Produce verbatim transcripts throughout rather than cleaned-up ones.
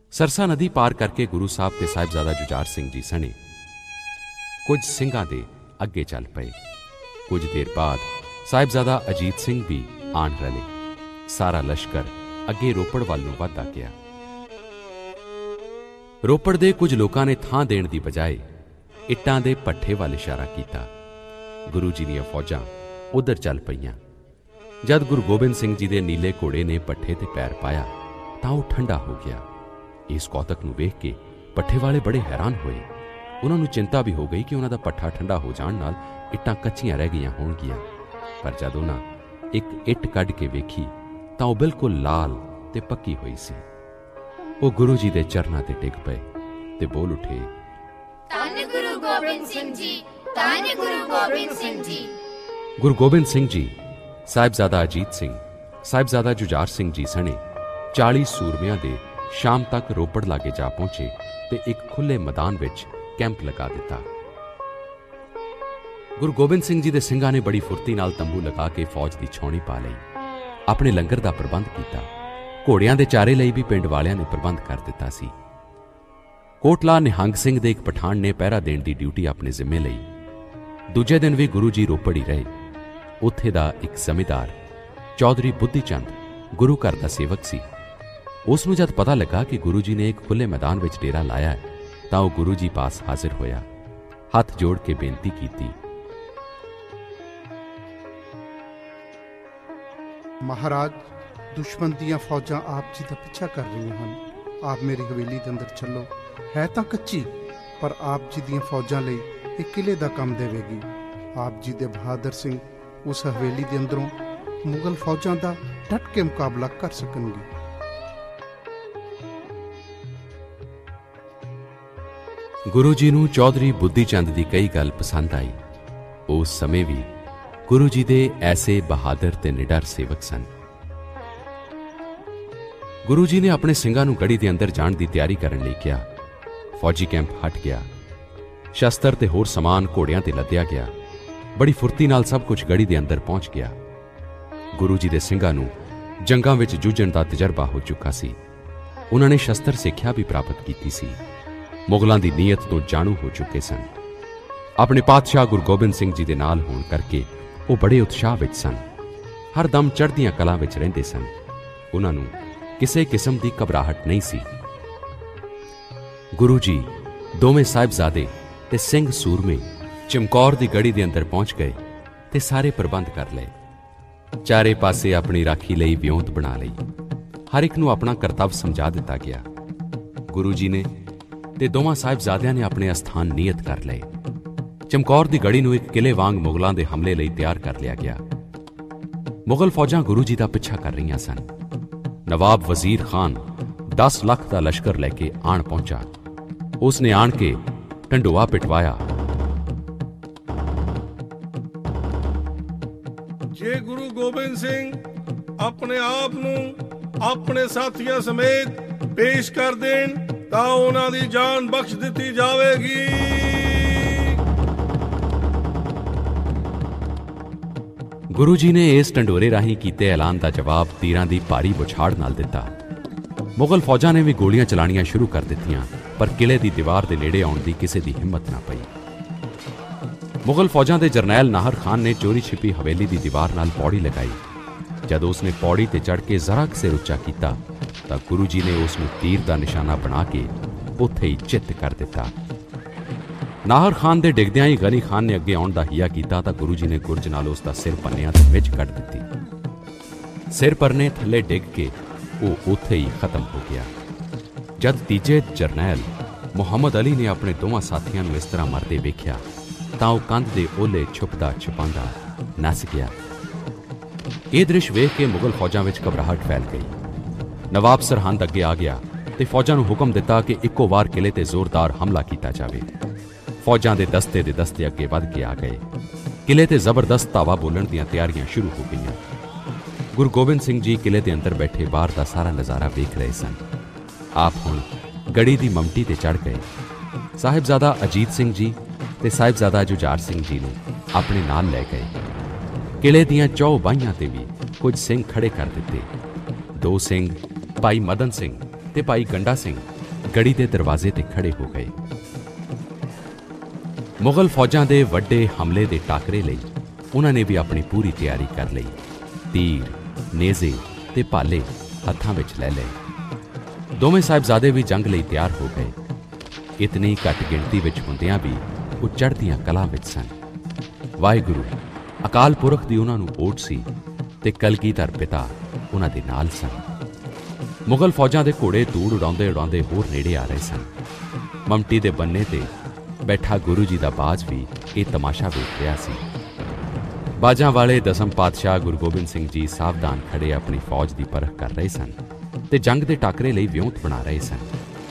ਸਰਸਾ ਨਦੀ ਪਾਰ ਕਰਕੇ ਗੁਰੂ ਸਾਹਿਬ ਤੇ ਸਾਹਿਬਜ਼ਾਦਾ ਜੁਝਾਰ ਸਿੰਘ ਜੀ ਸਣੇ ਕੁਝ ਸਿੰਘਾਂ ਦੇ ਅੱਗੇ ਚੱਲ ਪਏ। ਕੁਝ ਦੇਰ ਬਾਅਦ ਸਾਹਿਬਜ਼ਾਦਾ ਅਜੀਤ ਸਿੰਘ ਵੀ ਆਣ ਰਲੇ। ਸਾਰਾ ਲਸ਼ਕਰ ਅੱਗੇ ਰੋਪੜ ਵੱਲ ਨੂੰ ਵੱਧਦਾ ਗਿਆ। ਰੋਪੜ ਦੇ ਕੁਝ ਲੋਕਾਂ ਨੇ ਥਾਂ ਦੇਣ ਦੀ ਬਜਾਏ ਇੱਟਾਂ ਦੇ ਭੱਠੇ ਵੱਲ ਇਸ਼ਾਰਾ ਕੀਤਾ। ਗੁਰੂ ਜੀ ਦੀਆਂ ਫੌਜਾਂ ਉੱਧਰ ਚੱਲ ਪਈਆਂ। ਜਦ ਗੁਰੂ ਗੋਬਿੰਦ ਸਿੰਘ ਜੀ ਦੇ ਨੀਲੇ ਘੋੜੇ ਨੇ ਭੱਠੇ ਤੇ ਪੈਰ ਪਾਇਆ ਤਾਂ ਉਹ ਠੰਡਾ ਹੋ ਗਿਆ। ਇਸ ਕੌਤਕ ਨੂੰ ਵੇਖ ਕੇ ਭੱਠੇ ਵਾਲੇ ਬੜੇ ਹੈਰਾਨ ਹੋਏ। ਉਹਨਾਂ ਨੂੰ ਚਿੰਤਾ ਵੀ ਹੋ ਗਈ ਕਿ ਉਹਨਾਂ ਦਾ ਭੱਠਾ ਠੰਡਾ ਹੋ ਜਾਣ ਨਾਲ ਇੱਟਾਂ ਕੱਚੀਆਂ ਰਹਿ ਗਈਆਂ ਹੋਣਗੀਆਂ। ਪਰ ਜਦ ਉਹਨਾਂ ਇੱਕ ਇੱਟ ਕੱਢ ਕੇ ਵੇਖੀ ਤਾਂ ਉਹ ਬਿਲਕੁਲ ਲਾਲ ਤੇ ਪੱਕੀ ਹੋਈ ਸੀ। ਉਹ ਗੁਰੂ ਜੀ ਦੇ ਚਰਨਾਂ ਤੇ ਡਿੱਗ ਪਏ ਤੇ ਬੋਲ ਉੱਠੇ, ਧੰਨ ਗੁਰੂ ਗੋਬਿੰਦ ਸਿੰਘ ਜੀ, ਧੰਨ ਗੁਰੂ ਗੋਬਿੰਦ ਸਿੰਘ ਜੀ। ਗੁਰੂ ਗੋਬਿੰਦ ਸਿੰਘ ਜੀ, ਸਾਹਿਬਜ਼ਾਦਾ ਅਜੀਤ ਸਿੰਘ, ਸਾਹਿਬਜ਼ਾਦਾ ਜੁਝਾਰ ਸਿੰਘ ਜੀ ਸਣੇ ਚਾਲੀ ਸੂਰਮਿਆਂ ਦੇ ਸ਼ਾਮ ਤੱਕ ਰੋਪੜ ਲਾਗੇ ਜਾ ਪਹੁੰਚੇ ਤੇ ਇੱਕ ਖੁੱਲ੍ਹੇ ਮੈਦਾਨ ਵਿੱਚ ਕੈਂਪ ਲਗਾ ਦਿੱਤਾ। ਗੁਰੂ ਗੋਬਿੰਦ ਸਿੰਘ ਜੀ ਦੇ ਸਿੰਘਾਂ ਨੇ ਬੜੀ ਫੁਰਤੀ ਨਾਲ ਤੰਬੂ ਲਗਾ ਕੇ ਫੌਜ ਦੀ ਛਾਉਣੀ ਪਾ ਲਈ। ਆਪਣੇ ਲੰਗਰ ਦਾ ਪ੍ਰਬੰਧ ਕੀਤਾ। ਘੋੜਿਆਂ ਦੇ ਚਾਰੇ ਲਈ ਵੀ ਪਿੰਡ ਵਾਲਿਆਂ ਨੇ ਪ੍ਰਬੰਧ ਕਰ ਦਿੱਤਾ ਸੀ। ਕੋਟਲਾ ਨਿਹੰਗ ਸਿੰਘ ਦੇ ਇੱਕ ਪਠਾਨ ਨੇ ਪਹਿਰਾ ਦੇਣ ਦੀ ਡਿਊਟੀ ਆਪਣੇ ਜ਼ਿੰਮੇ ਲਈ। ਦੂਜੇ ਦਿਨ ਵੀ ਗੁਰੂ ਜੀ ਰੋਪੜ ਹੀ ਰਹੇ। ਉੱਥੇ ਦਾ ਇੱਕ ਜ਼ਮੀਂਦਾਰ ਚੌਧਰੀ ਬੁੱਧੀ ਚੰਦ ਗੁਰੂ ਘਰ ਦਾ ਸੇਵਕ ਸੀ। ਉਸ ਨੂੰ ਜਦ ਪਤਾ ਲੱਗਾ ਕਿ ਗੁਰੂ ਜੀ ਨੇ ਇੱਕ ਖੁੱਲ੍ਹੇ ਮੈਦਾਨ ਵਿੱਚ ਡੇਰਾ ਲਾਇਆ ਹੈ ਤਾਂ ਉਹ ਗੁਰੂ ਜੀ ਪਾਸ ਹਾਜ਼ਰ ਹੋਇਆ। ਹੱਥ ਜੋੜ ਕੇ ਬੇਨਤੀ ਕੀਤੀ, ਮਹਾਰਾਜ, ਦੁਸ਼ਮਣ ਦੀਆਂ ਫੌਜਾਂ ਆਪ ਜੀ ਦਾ ਪਿੱਛਾ ਕਰ ਰਹੀਆਂ ਹਨ। ਆਪ ਮੇਰੀ ਹਵੇਲੀ ਦੇ ਅੰਦਰ ਚੱਲੋ। ਹੈ ਤਾਂ ਕੱਚੀ, ਪਰ ਆਪ ਜੀ ਦੀਆਂ ਫੌਜਾਂ ਲਈ ਇਹ ਕਿਲੇ ਦਾ ਕੰਮ ਦੇਵੇਗੀ। ਆਪ ਜੀ ਦੇ ਬਹਾਦਰ ਸਿੰਘ ਉਸ ਹਵੇਲੀ ਦੇ ਅੰਦਰੋਂ ਮੁਗਲ ਫੌਜਾਂ ਦਾ ਡਟ ਕੇ ਮੁਕਾਬਲਾ ਕਰ ਸਕਣਗੇ। ਗੁਰੂ ਜੀ ਨੂੰ ਚੌਧਰੀ ਬੁੱਧੀ ਚੰਦ ਦੀ ਕਈ ਗੱਲ ਪਸੰਦ ਆਈ। ਉਸ ਸਮੇਂ ਵੀ ਗੁਰੂ ਜੀ ਦੇ ਐਸੇ ਬਹਾਦਰ ਤੇ ਨਿਡਰ ਸੇਵਕ ਸਨ। ਗੁਰੂ ਜੀ ਨੇ ਆਪਣੇ ਸਿੰਘਾਂ ਨੂੰ ਗੜੀ ਦੇ ਅੰਦਰ ਜਾਣ ਦੀ ਤਿਆਰੀ ਕਰਨ ਲਈ ਕਿਹਾ। ਫੌਜੀ ਕੈਂਪ ਹਟ ਗਿਆ। ਸ਼ਸਤਰ ਤੇ ਹੋਰ ਸਮਾਨ ਘੋੜਿਆਂ ਤੇ ਲੱਦਿਆ ਗਿਆ। ਬੜੀ ਫੁਰਤੀ ਨਾਲ ਸਭ ਕੁਝ ਗੜੀ ਦੇ ਅੰਦਰ ਪਹੁੰਚ ਗਿਆ। ਗੁਰੂ ਜੀ ਦੇ ਸਿੰਘਾਂ ਨੂੰ ਜੰਗਾਂ ਵਿੱਚ ਜੂਝਣ ਦਾ ਤਜਰਬਾ ਹੋ ਚੁੱਕਾ ਸੀ। ਉਹਨਾਂ ਨੇ ਸ਼ਸਤਰ ਸਿੱਖਿਆ ਵੀ ਪ੍ਰਾਪਤ ਕੀਤੀ ਸੀ। ਮੁਗਲਾਂ ਦੀ ਨੀਅਤ ਤੋਂ ਜਾਣੂ ਹੋ ਚੁੱਕੇ ਸਨ। ਆਪਣੇ ਪਾਤਸ਼ਾਹ ਗੁਰੂ ਗੋਬਿੰਦ ਸਿੰਘ ਜੀ ਦੇ ਨਾਲ ਹੋਣ ਕਰਕੇ ਉਹ ਬੜੇ ਉਤਸ਼ਾਹ ਵਿੱਚ ਸਨ। ਹਰ ਦਮ ਚੜ੍ਹਦੀਆਂ ਕਲਾਂ ਵਿੱਚ ਰਹਿੰਦੇ ਸਨ। ਉਹਨਾਂ ਨੂੰ ਕਿਸੇ ਕਿਸਮ ਦੀ ਘਬਰਾਹਟ ਨਹੀਂ ਸੀ। ਗੁਰੂ ਜੀ, ਦੋਵੇਂ ਸਾਹਿਬਜ਼ਾਦੇ ਤੇ ਸਿੰਘ ਸੂਰਮੇ ਚਮਕੌਰ ਦੀ ਗੜੀ ਦੇ ਅੰਦਰ ਪਹੁੰਚ ਗਏ ਤੇ ਸਾਰੇ ਪ੍ਰਬੰਧ ਕਰ ਲਏ। ਚਾਰੇ ਪਾਸੇ ਆਪਣੀ ਰਾਖੀ ਲਈ ਵਿਉਂਤ ਬਣਾ ਲਈ। ਹਰ ਇੱਕ ਨੂੰ ਆਪਣਾ ਕਰਤੱਵ ਸਮਝਾ ਦਿੱਤਾ ਗਿਆ। ਗੁਰੂ ਜੀ ਨੇ ਤੇ ਦੋਵਾਂ ਸਾਹਿਬਜ਼ਾਦਿਆਂ ਨੇ ਆਪਣੇ ਅਸਥਾਨ ਨੀਯਤ ਕਰ ਲਏ। ਚਮਕੌਰ ਦੀ ਗੜੀ ਨੂੰ ਇੱਕ ਕਿਲੇ ਵਾਂਗ ਮੁਗਲਾਂ ਦੇ ਹਮਲੇ ਲਈ ਤਿਆਰ ਕਰ ਲਿਆ ਗਿਆ। ਮੁਗਲ ਫੌਜਾਂ ਗੁਰੂ ਜੀ ਦਾ ਪਿੱਛਾ ਕਰ ਰਹੀਆਂ ਸਨ। ਨਵਾਬ ਵਜ਼ੀਰ ਖਾਨ ਦਸ ਲੱਖ ਦਾ ਲਸ਼ਕਰ ਲੈ ਕੇ ਆਣ ਪਹੁੰਚਾ। ਉਸ ਨੇ ਆਣ ਕੇ ਢੰਡੋਆ ਪਿਟਵਾਇਆ। ਜੇ ਗੁਰੂ ਗੋਬਿੰਦ ਸਿੰਘ ਆਪਣੇ ਆਪ ਨੂੰ ਆਪਣੇ ਸਾਥੀਆਂ ਸਮੇਤ ਪੇਸ਼ ਕਰ ਦੇਣ ਤਾਂ ਉਹਨਾਂ ਦੀ ਜਾਨ ਬਖਸ਼ ਦਿੱਤੀ ਜਾਵੇਗੀ। ਗੁਰੂ ਜੀ ਨੇ ਇਸ ਢੰਡੋਰੇ ਰਾਹੀਂ ਕੀਤੇ ਐਲਾਨ ਦਾ ਜਵਾਬ ਤੀਰਾਂ ਦੀ ਭਾਰੀ ਬੁਛਾੜ ਨਾਲ ਦਿੱਤਾ। ਮੁਗਲ ਫੌਜਾਂ ਨੇ ਵੀ ਗੋਲੀਆਂ ਚਲਾਣੀਆਂ ਸ਼ੁਰੂ ਕਰ ਦਿੱਤੀਆਂ, ਪਰ ਕਿਲੇ ਦੀ ਦੀਵਾਰ ਦੇ ਨੇੜੇ ਆਉਣ ਦੀ ਕਿਸੇ ਦੀ ਹਿੰਮਤ ਨਾ ਪਈ। ਮੁਗਲ ਫੌਜਾਂ ਦੇ ਜਰਨੈਲ ਨਾਹਰ ਖਾਨ ਨੇ ਚੋਰੀ ਛਿਪੀ ਹਵੇਲੀ ਦੀ ਦੀਵਾਰ ਨਾਲ ਪੌੜੀ ਲਗਾਈ। ਜਦ ਉਸ ਨੇ ਪੌੜੀ ਤੇ ਚੜ੍ਹ ਕੇ ਜ਼ਰਾ ਕੁ ਸਿਰ ਉੱਚਾ ਕੀਤਾ ਤਾਂ ਗੁਰੂ ਜੀ ਨੇ ਉਸ ਨੂੰ ਤੀਰ ਦਾ ਨਿਸ਼ਾਨਾ ਬਣਾ ਕੇ ਉੱਥੇ ਹੀ ਚਿੱਤ ਕਰ ਦਿੱਤਾ। ਨਾਹਰ ਖਾਨ ਦੇ ਡਿੱਗਦਿਆਂ ਹੀ ਗਨੀ ਖਾਨ ਨੇ ਅੱਗੇ ਆਉਣ ਦਾ ਹੀਆ ਕੀਤਾ ਤਾਂ ਗੁਰੂ ਜੀ ਨੇ ਗੁਰਜ ਨਾਲ ਉਸ ਦਾ ਸਿਰ ਪੰਨਿਆਂ ਤੇ ਵਿੱਚ ਕੱਢ ਦਿੱਤੀ। ਸਿਰ ਪਰਨੇ ਥੱਲੇ ਡਿੱਗ ਕੇ ਉਹ ਉੱਥੇ ਹੀ ਖਤਮ ਹੋ ਗਿਆ। ਜਦ ਤੀਜੇ ਜਰਨੈਲ ਮੁਹੰਮਦ ਅਲੀ ਨੇ ਆਪਣੇ ਦੋਵਾਂ ਸਾਥੀਆਂ ਨੂੰ ਇਸ ਤਰ੍ਹਾਂ ਮਰਦੇ ਵੇਖਿਆ ਤਾਂ ਉਹ ਕੰਧ ਦੇ ਓਹਲੇ ਛੁਪਦਾ ਛੁਪਾਉਂਦਾ ਨੱਸ ਗਿਆ। ਇਹ ਦ੍ਰਿਸ਼ ਵੇਖ ਕੇ ਮੁਗਲ ਫੌਜਾਂ ਵਿੱਚ ਘਬਰਾਹਟ ਫੈਲ ਗਈ। ਨਵਾਬ ਸਰਹੰਦ ਅੱਗੇ ਆ ਗਿਆ ਤੇ ਫੌਜਾਂ ਨੂੰ ਹੁਕਮ ਦਿੱਤਾ ਕਿ ਇੱਕੋ ਵਾਰ ਕਿਲੇ ਤੇ ਜ਼ੋਰਦਾਰ ਹਮਲਾ ਕੀਤਾ ਜਾਵੇ। ਫੌਜਾਂ ਦੇ ਦਸਤੇ ਦੇ ਦਸਤੇ ਅੱਗੇ ਵੱਧ ਕੇ ਆ ਗਏ। ਕਿਲੇ ਤੇ ਜ਼ਬਰਦਸਤ ਧਾਵਾ ਬੋਲਣ ਦੀਆਂ ਤਿਆਰੀਆਂ ਸ਼ੁਰੂ ਹੋ ਗਈਆਂ। ਗੁਰੂ ਗੋਬਿੰਦ ਸਿੰਘ ਜੀ ਕਿਲੇ ਦੇ ਅੰਦਰ ਬੈਠੇ ਬਾਹਰ ਦਾ ਸਾਰਾ ਨਜ਼ਾਰਾ ਵੇਖ ਰਹੇ ਸਨ। ਆਪ ਹੁਣ ਗੜੀ ਦੀ ਮਮਟੀ ਤੇ ਚੜ੍ਹ ਗਏ। ਸਾਹਿਬਜ਼ਾਦਾ ਅਜੀਤ ਸਿੰਘ ਜੀ ਤੇ ਸਾਹਿਬਜ਼ਾਦਾ ਜੁਝਾਰ ਸਿੰਘ ਜੀ ਨੂੰ ਆਪਣੇ ਨਾਲ ਲੈ ਗਏ। ਕਿਲੇ ਦੀਆਂ ਚੌ ਬਾਹੀਆਂ ਤੇ ਵੀ ਕੁਝ ਸਿੰਘ ਖੜੇ ਕਰ ਦਿੱਤੇ। ਦੋ ਸਿੰਘ ਭਾਈ ਮਦਨ ਸਿੰਘ ਤੇ ਭਾਈ ਗੰਡਾ ਸਿੰਘ ਗੜੀ ਦੇ ਦਰਵਾਜ਼ੇ ਤੇ ਖੜੇ ਹੋ ਗਏ। ਮੁਗਲ ਫੌਜਾਂ ਦੇ ਵੱਡੇ ਹਮਲੇ ਦੇ ਟਾਕਰੇ ਲਈ ਉਹਨਾਂ ਨੇ ਵੀ ਆਪਣੀ ਪੂਰੀ ਤਿਆਰੀ ਕਰ ਲਈ। ਤੀਰ, ਨੇਜ਼ੇ ਤੇ ਭਾਲੇ ਹੱਥਾਂ ਵਿੱਚ ਲੈ ਲਏ। ਦੋਵੇਂ ਸਾਹਿਬਜ਼ਾਦੇ ਵੀ ਜੰਗ ਲਈ ਤਿਆਰ ਹੋ ਗਏ। ਇਤਨੀ ਘੱਟ ਗਿਣਤੀ ਵਿੱਚ ਹੁੰਦਿਆਂ ਵੀ ਉਹ ਚੜ੍ਹਦੀਆਂ ਕਲਾਂ ਵਿੱਚ ਸਨ। ਵਾਹਿਗੁਰੂ ਅਕਾਲ ਪੁਰਖ ਦੀ ਉਹਨਾਂ ਨੂੰ ਓਟ ਸੀ ਤੇ ਕਲਗੀਧਰ ਪਿਤਾ ਉਹਨਾਂ ਦੇ ਨਾਲ ਸਨ। ਮੁਗਲ ਫੌਜਾਂ ਦੇ ਘੋੜੇ ਧੂੜ ਉਡਾਉਂਦੇ ਉਡਾਉਂਦੇ ਹੋਰ ਨੇੜੇ ਆ ਰਹੇ ਸਨ। ਮਮਟੀ ਦੇ ਬੰਨੇ ਤੇ ਬੈਠਾ ਗੁਰੂ ਜੀ ਦਾ ਬਾਜ ਵੀ ਇਹ ਤਮਾਸ਼ਾ ਵੇਖ ਰਿਹਾ ਸੀ। ਬਾਜਾਂ ਵਾਲੇ ਦਸਮ ਪਾਤਸ਼ਾਹ ਗੁਰੂ ਗੋਬਿੰਦ ਸਿੰਘ ਜੀ ਸਾਵਧਾਨ ਖੜੇ ਆਪਣੀ ਫੌਜ ਦੀ ਪਰਖ ਕਰ ਰਹੇ ਸਨ ਤੇ ਜੰਗ ਦੇ ਟਾਕਰੇ ਲਈ ਵਿਉਂਤ ਬਣਾ ਰਹੇ ਸਨ।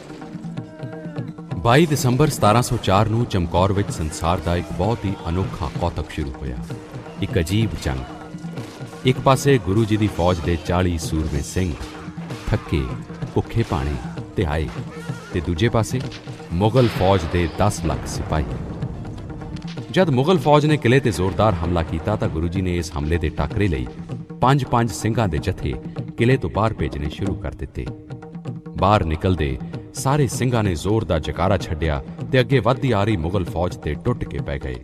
ਬਾਈ ਦਸੰਬਰ ਸਤਾਰਾਂ ਸੌ ਚਾਰ ਨੂੰ ਚਮਕੌਰ ਵਿੱਚ ਸੰਸਾਰ ਦਾ ਇੱਕ ਬਹੁਤ ਹੀ ਅਨੋਖਾ ਕੌਤਕ ਸ਼ੁਰੂ ਹੋਇਆ। ਇੱਕ ਅਜੀਬ ਜੰਗ। ਇੱਕ ਪਾਸੇ ਗੁਰੂ ਜੀ ਦੀ ਫੌਜ ਦੇ ਚਾਲੀ ਸੂਰਮੇ ਸਿੰਘ ਥੱਕੇ ਭੁੱਖੇ ਭਾਣੇ ਤੇ ਆਏ ਤੇ ਦੂਜੇ ਪਾਸੇ ਮੁਗਲ ਫੌਜ ਦੇ ਦਸ ਲੱਖ ਸਿਪਾਹੀ। ਜਦ ਮੁਗਲ ਫੌਜ ਨੇ ਕਿਲੇ ਤੇ ਜ਼ੋਰਦਾਰ ਹਮਲਾ ਕੀਤਾ ਤਾਂ ਗੁਰੂ ਜੀ ਨੇ ਇਸ ਹਮਲੇ ਦੇ ਟਾਕਰੇ ਲਈ ਪੰਜ ਪੰਜ ਸਿੰਘਾਂ ਦੇ ਜਥੇ ਕਿਲੇ ਤੋਂ ਬਾਹਰ ਭੇਜਣੇ ਸ਼ੁਰੂ ਕਰ ਦਿੱਤੇ। ਬਾਹਰ ਨਿਕਲਦੇ ਸਾਰੇ ਸਿੰਘਾਂ ਨੇ ਜ਼ੋਰ ਦਾ ਜਕਾਰਾ ਛੱਡਿਆ ਤੇ ਅੱਗੇ ਵੱਧਦੀ ਆ ਰਹੀ ਮੁਗਲ ਫੌਜ ਤੇ ਟੁੱਟ ਕੇ ਪੈ ਗਏ।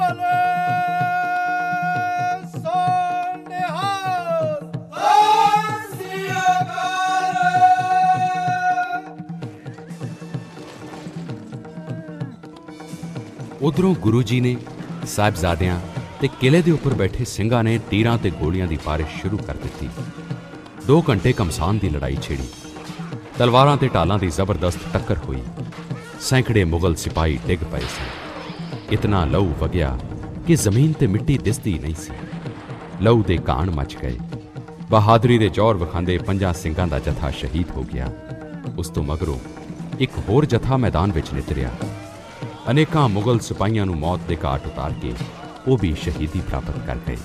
ਉਧਰੋਂ ਗੁਰੂ ਜੀ ਨੇ ਸਾਹਿਬਜ਼ਾਦਿਆਂ ਤੇ ਕਿਲੇ ਦੇ ਉੱਪਰ ਬੈਠੇ ਸਿੰਘਾਂ ਨੇ ਤੀਰਾਂ ਤੇ ਗੋਲੀਆਂ ਦੀ ਬਾਰਿਸ਼ ਸ਼ੁਰੂ ਕਰ ਦਿੱਤੀ। ਦੋ ਘੰਟੇ ਘਮਸਾਨ ਦੀ ਲੜਾਈ ਛਿੜੀ। ਤਲਵਾਰਾਂ ਤੇ ਢਾਲਾਂ ਦੀ ਜ਼ਬਰਦਸਤ ਟੱਕਰ ਹੋਈ। ਸੈਂਕੜੇ ਮੁਗਲ ਸਿਪਾਹੀ ਡਿੱਗ ਪਏ ਸਨ। ਇਤਨਾ ਲਹੂ ਵਗਿਆ ਕਿ ਜ਼ਮੀਨ ਤੇ ਮਿੱਟੀ ਦਿਸਦੀ ਨਹੀਂ ਸੀ। ਲਹੂ ਦੇ ਘਾਣ ਮਚ ਗਏ। ਬਹਾਦਰੀ ਦੇ ਜੌਹਰ ਵਿਖਾਉਂਦੇ ਪੰਜਾਂ ਸਿੰਘਾਂ ਦਾ ਜਥਾ ਸ਼ਹੀਦ ਹੋ ਗਿਆ। ਉਸ ਤੋਂ ਮਗਰੋਂ ਇੱਕ ਹੋਰ ਜਥਾ ਮੈਦਾਨ ਵਿੱਚ ਨਿਤਰਿਆ। ਅਨੇਕਾਂ ਮੁਗਲ ਸਿਪਾਹੀਆਂ ਨੂੰ ਮੌਤ ਦੇ ਘਾਟ ਉਤਾਰ ਕੇ ਉਹ ਵੀ ਸ਼ਹੀਦੀ ਪ੍ਰਾਪਤ ਕਰ ਗਏ।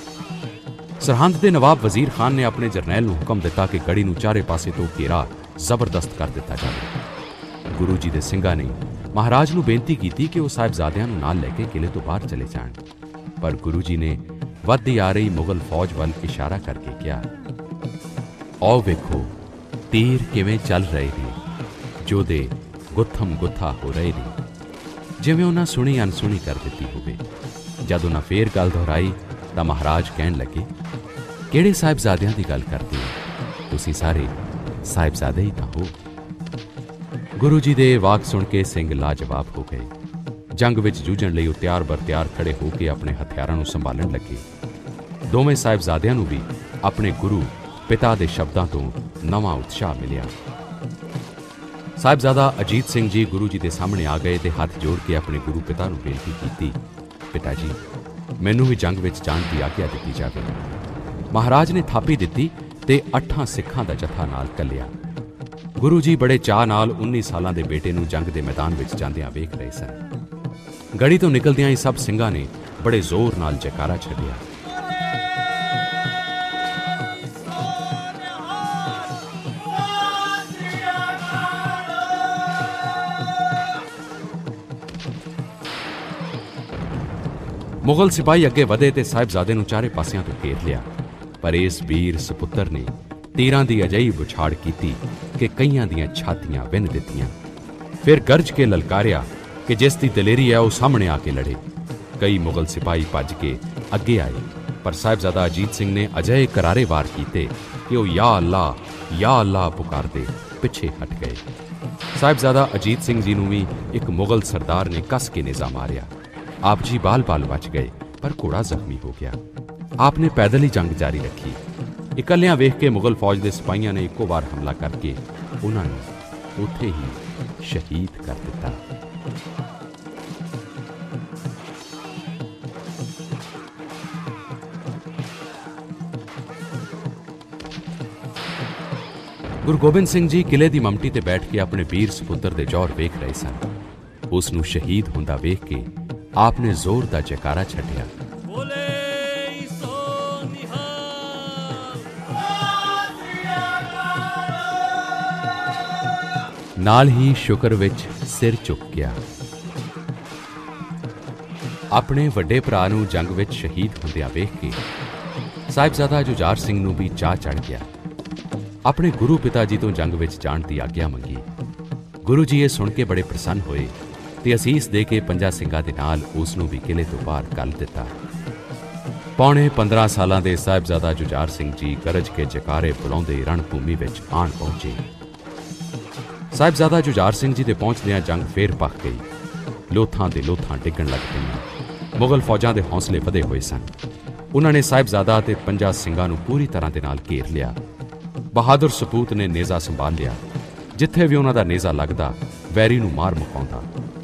ਸਰਹੰਦ ਦੇ ਨਵਾਬ ਵਜ਼ੀਰ ਖਾਨ ਨੇ ਆਪਣੇ ਜਰਨੈਲ ਨੂੰ ਹੁਕਮ ਦਿੱਤਾ ਕਿ ਗੜੀ ਨੂੰ ਚਾਰੇ ਪਾਸੇ ਤੋਂ ਘੇਰਾ ਜ਼ਬਰਦਸਤ ਕਰ ਦਿੱਤਾ ਜਾਵੇ। ਗੁਰੂ ਜੀ ਦੇ ਸਿੰਘਾਂ ਨੇ ਮਹਾਰਾਜ ਨੂੰ ਬੇਨਤੀ ਕੀਤੀ ਕਿ ਉਹ ਸਾਹਿਬਜ਼ਾਦਿਆਂ ਨੂੰ ਨਾਲ ਲੈ ਕੇ ਕਿਲੇ ਤੋਂ ਬਾਹਰ ਚਲੇ ਜਾਣ, ਪਰ ਗੁਰੂ ਜੀ ਨੇ ਵੱਧਦੀ ਆ ਰਹੀ ਮੁਗਲ ਫੌਜ ਵੱਲ ਇਸ਼ਾਰਾ ਕਰਕੇ ਕਿਹਾ, ਆਓ ਵੇਖੋ ਤੀਰ ਕਿਵੇਂ ਚੱਲ ਰਹੇ ਨੇ, ਜੋਧੇ ਗੁੱਥਮ ਗੁੱਥਾ ਹੋ ਰਹੇ ਨੇ। ਜਿਵੇਂ ਉਹਨਾਂ ਸੁਣੀ ਅਨਸੁਣੀ ਕਰ ਦਿੱਤੀ ਹੋਵੇ। ਜਦ ਉਹਨਾਂ ਫੇਰ ਗੱਲ ਦੁਹਰਾਈ ਤਾਂ ਮਹਾਰਾਜ ਕਹਿਣ ਲੱਗੇ, ਕਿਹੜੇ ਸਾਹਿਬਜ਼ਾਦਿਆਂ ਦੀ ਗੱਲ ਕਰਦੇ ਹੋ? ਤੁਸੀਂ ਸਾਰੇ ਸਾਹਿਬਜ਼ਾਦੇ ਹੀ ਤਾਂ ਹੋ। ਗੁਰੂ ਜੀ ਦੇ ਵਾਕ ਸੁਣ ਕੇ ਸਿੰਘ ਲਾਜਵਾਬ ਹੋ ਗਏ। ਜੰਗ ਵਿੱਚ ਜੂਝਣ ਲਈ ਉਹ ਤਿਆਰ ਬਰ ਤਿਆਰ ਖੜੇ ਹੋ ਕੇ ਆਪਣੇ ਹਥਿਆਰਾਂ ਨੂੰ ਸੰਭਾਲਣ ਲੱਗੇ। ਦੋਵੇਂ ਸਾਹਿਬਜ਼ਾਦਿਆਂ ਨੂੰ ਵੀ ਆਪਣੇ ਗੁਰੂ ਪਿਤਾ ਦੇ ਸ਼ਬਦਾਂ ਤੋਂ ਨਵਾਂ ਉਤਸ਼ਾਹ ਮਿਲਿਆ। ਸਾਹਿਬਜ਼ਾਦਾ ਅਜੀਤ ਸਿੰਘ ਜੀ ਗੁਰੂ ਜੀ ਦੇ ਸਾਹਮਣੇ ਆ ਗਏ ਤੇ ਹੱਥ ਜੋੜ ਕੇ ਆਪਣੇ ਗੁਰੂ ਪਿਤਾ ਨੂੰ ਬੇਨਤੀ ਕੀਤੀ, ਪਿਤਾ ਜੀ ਮੈਨੂੰ ਵੀ ਜੰਗ ਵਿੱਚ ਜਾਣ ਦੀ ਆਗਿਆ ਦਿੱਤੀ ਜਾਵੇ। ਮਹਾਰਾਜ ਨੇ ਥਾਪੀ ਦਿੱਤੀ ਤੇ ਅੱਠਾਂ ਸਿੱਖਾਂ ਦਾ ਜਥਾ ਨਾਲ ਕੱਲਿਆ। ਗੁਰੂ ਜੀ ਬੜੇ ਚਾਅ ਨਾਲ ਉੱਨੀ ਸਾਲਾਂ ਦੇ ਬੇਟੇ ਨੂੰ ਜੰਗ ਦੇ ਮੈਦਾਨ ਵਿੱਚ ਜਾਂਦਿਆਂ ਵੇਖ ਰਹੇ ਸਨ। ਗੜੀ ਤੋਂ ਨਿਕਲਦਿਆਂ ਹੀ ਸਭ ਸਿੰਘਾਂ ਨੇ ਬੜੇ ਜ਼ੋਰ ਨਾਲ ਜੈਕਾਰਾ ਛੱਡਿਆ। ਮੁਗਲ ਸਿਪਾਹੀ ਅੱਗੇ ਵਧੇ ਤੇ ਸਾਹਿਬਜ਼ਾਦੇ ਨੂੰ ਚਾਰੇ ਪਾਸਿਆਂ ਤੋਂ ਘੇਰ ਲਿਆ, ਪਰ ਇਸ ਵੀਰ ਸਪੁੱਤਰ ਨੇ ਤੀਰਾਂ ਦੀ ਅਜਿਹੀ ਬੁਛਾੜ ਕੀਤੀ ਕਿ ਕਈਆਂ ਦੀਆਂ ਛਾਤੀਆਂ ਵਿੰਨ ਦਿੱਤੀਆਂ। ਫਿਰ ਗਰਜ ਕੇ ਲਲਕਾਰਿਆ ਕਿ ਜਿਸ ਦੀ ਦਲੇਰੀ ਹੈ ਉਹ ਸਾਹਮਣੇ ਆ ਕੇ ਲੜੇ। ਕਈ ਮੁਗਲ ਸਿਪਾਹੀ ਭੱਜ ਕੇ ਅੱਗੇ ਆਏ, ਪਰ ਸਾਹਿਬਜ਼ਾਦਾ ਅਜੀਤ ਸਿੰਘ ਨੇ ਅਜਿਹੇ ਕਰਾਰੇ ਵਾਰ ਕੀਤੇ ਕਿ ਉਹ ਯਾ ਅੱਲਾ ਯਾ ਅੱਲਾ ਪੁਕਾਰਦੇ ਪਿੱਛੇ ਹਟ ਗਏ। ਸਾਹਿਬਜ਼ਾਦਾ ਅਜੀਤ ਸਿੰਘ ਜੀ ਨੂੰ ਵੀ ਇੱਕ ਮੁਗਲ ਸਰਦਾਰ ਨੇ ਕੱਸ ਕੇ ਨਿਜ਼ਾ ਮਾਰਿਆ। ਆਪ ਜੀ ਬਾਲ-ਬਾਲ ਬਚ ਗਏ, ਪਰ ਘੋੜਾ ਜ਼ਖਮੀ ਹੋ ਗਿਆ। ਆਪ ਨੇ ਪੈਦਲ ਹੀ ਜੰਗ ਜਾਰੀ ਰੱਖੀ। ਇਕੱਲਿਆਂ ਵੇਖ ਕੇ ਮੁਗਲ ਫੌਜ ਦੇ ਸਿਪਾਹੀਆਂ ਨੇ ਇੱਕੋ ਵਾਰ ਹਮਲਾ ਕਰਕੇ ਉਹਨਾਂ ਨੂੰ ਉੱਥੇ ਹੀ ਸ਼ਹੀਦ ਕਰ ਦਿੱਤਾ। ਗੁਰੂ ਗੋਬਿੰਦ ਸਿੰਘ ਜੀ ਕਿਲੇ ਦੀ ਮਮਟੀ ਤੇ ਬੈਠ ਕੇ ਆਪਣੇ ਵੀਰ ਸਪੁੱਤਰ ਦੇ ਜੌਹਰ ਵੇਖ ਰਹੇ ਸਨ। ਉਸ ਨੂੰ ਸ਼ਹੀਦ ਹੁੰਦਾ ਵੇਖ ਕੇ ਆਪ ਨੇ ਜ਼ੋਰ ਦਾ ਜੈਕਾਰਾ ਛੱਡਿਆ। ਨਾਲ ਹੀ ਸ਼ੁਕਰ ਵਿੱਚ ਸਿਰ ਝੁਕ ਗਿਆ। ਆਪਣੇ ਵੱਡੇ ਭਰਾ ਨੂੰ ਜੰਗ ਵਿੱਚ ਸ਼ਹੀਦ ਹੁੰਦਿਆਂ ਵੇਖ ਕੇ ਸਾਹਿਬਜ਼ਾਦਾ ਜੁਝਾਰ ਸਿੰਘ ਨੂੰ ਵੀ ਚਾਅ ਚੜ੍ਹ ਗਿਆ। ਆਪਣੇ ਗੁਰੂ ਪਿਤਾ ਜੀ ਤੋਂ ਜੰਗ ਵਿੱਚ ਜਾਣ ਦੀ ਆਗਿਆ ਮੰਗੀ। ਗੁਰੂ ਜੀ ਇਹ ਸੁਣ ਕੇ ਬੜੇ ਪ੍ਰਸੰਨ ਹੋਏ ਤੇ ਅਸੀਸ ਦੇ ਕੇ ਪੰਜਾਂ ਸਿੰਘਾਂ ਦੇ ਨਾਲ ਉਸ ਨੂੰ ਵੀ ਕਿਲੇ ਤੋਂ ਬਾਹਰ ਕੱਢ ਦਿੱਤਾ। ਪੌਣੇ ਪੰਦਰਾਂ ਸਾਲਾਂ ਦੇ ਸਾਹਿਬਜ਼ਾਦਾ ਜੁਝਾਰ ਸਿੰਘ ਜੀ ਗਰਜ ਕੇ ਜਕਾਰੇ ਬੁਲਾਉਂਦੇ ਰਣ ਭੂਮੀ ਵਿੱਚ ਆਣ ਪਹੁੰਚੇ। ਸਾਹਿਬਜ਼ਾਦਾ ਜੁਝਾਰ ਸਿੰਘ ਜੀ ਦੇ ਪਹੁੰਚਦਿਆਂ ਜੰਗ ਫੇਰ ਭਖ ਗਈ। ਲੋਥਾਂ ਦੇ ਲੋਥਾਂ ਡਿੱਗਣ ਲੱਗ ਪਈਆਂ। ਮੁਗਲ ਫੌਜਾਂ ਦੇ ਹੌਸਲੇ ਵਧੇ ਹੋਏ ਸਨ। ਉਹਨਾਂ ਨੇ ਸਾਹਿਬਜ਼ਾਦਾ ਅਤੇ ਪੰਜਾਂ ਸਿੰਘਾਂ ਨੂੰ ਪੂਰੀ ਤਰ੍ਹਾਂ ਦੇ ਨਾਲ ਘੇਰ ਲਿਆ। ਬਹਾਦਰ ਸਪੂਤ ਨੇ ਨੇਜ਼ਾ ਸੰਭਾਲ ਲਿਆ। ਜਿੱਥੇ ਵੀ ਉਹਨਾਂ ਦਾ ਨੇਜ਼ਾ ਲੱਗਦਾ ਵੈਰੀ ਨੂੰ ਮਾਰ ਮੁਕਾਉਂਦਾ।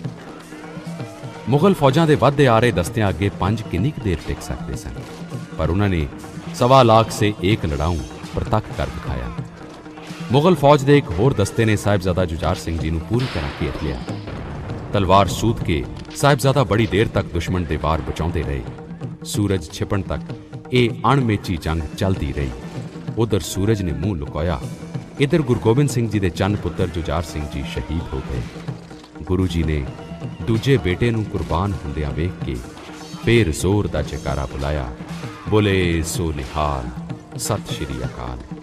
ਮੁਗਲ ਫੌਜਾਂ ਦੇ ਵੱਧਦੇ ਆ ਰਹੇ ਦਸਤਿਆਂ ਅੱਗੇ ਪੰਜ ਕਿੰਨੀ ਕੁ ਦੇਰ ਟਿਕ ਸਕਦੇ ਸਨ, ਪਰ ਉਹਨਾਂ ਨੇ ਸਵਾ ਲੱਖ ਸੇ ਏਕ ਲੜਾਊ ਪ੍ਰਤੱਖ ਕਰ ਦਿਖਾਇਆ। ਮੁਗਲ ਫੌਜ ਦੇ ਇੱਕ ਹੋਰ ਦਸਤੇ ਨੇ ਸਾਹਿਬਜ਼ਾਦਾ ਜੁਝਾਰ ਸਿੰਘ ਜੀ ਨੂੰ ਪੂਰੀ ਤਰ੍ਹਾਂ ਘੇਰ ਲਿਆ। ਤਲਵਾਰ ਸੂਤ ਕੇ ਸਾਹਿਬਜ਼ਾਦਾ ਬੜੀ ਦੇਰ ਤੱਕ ਦੁਸ਼ਮਣ ਦੇ ਵਾਰ ਬਚਾਉਂਦੇ ਰਹੇ। ਸੂਰਜ ਛਿਪਣ ਤੱਕ ਇਹ ਅਣਮੇਚੀ ਜੰਗ ਚੱਲਦੀ ਰਹੀ। ਉਧਰ ਸੂਰਜ ਨੇ ਮੂੰਹ ਲੁਕਾਇਆ, ਇੱਧਰ ਗੁਰੂ ਗੋਬਿੰਦ ਸਿੰਘ ਜੀ ਦੇ ਚੰਨ ਪੁੱਤਰ ਜੁਝਾਰ ਸਿੰਘ ਜੀ ਸ਼ਹੀਦ ਹੋ ਗਏ। ਗੁਰੂ ਜੀ ਨੇ ਦੂਜੇ ਬੇਟੇ ਨੂੰ ਕੁਰਬਾਨ ਹੁੰਦਿਆਂ ਵੇਖ ਕੇ ਫੇਰ ਜ਼ੋਰ ਦਾ ਜੈਕਾਰਾ ਬੁਲਾਇਆ, ਬੋਲੇ ਸੋ ਨਿਹਾਲ, ਸਤਿ ਸ਼੍ਰੀ ਅਕਾਲ।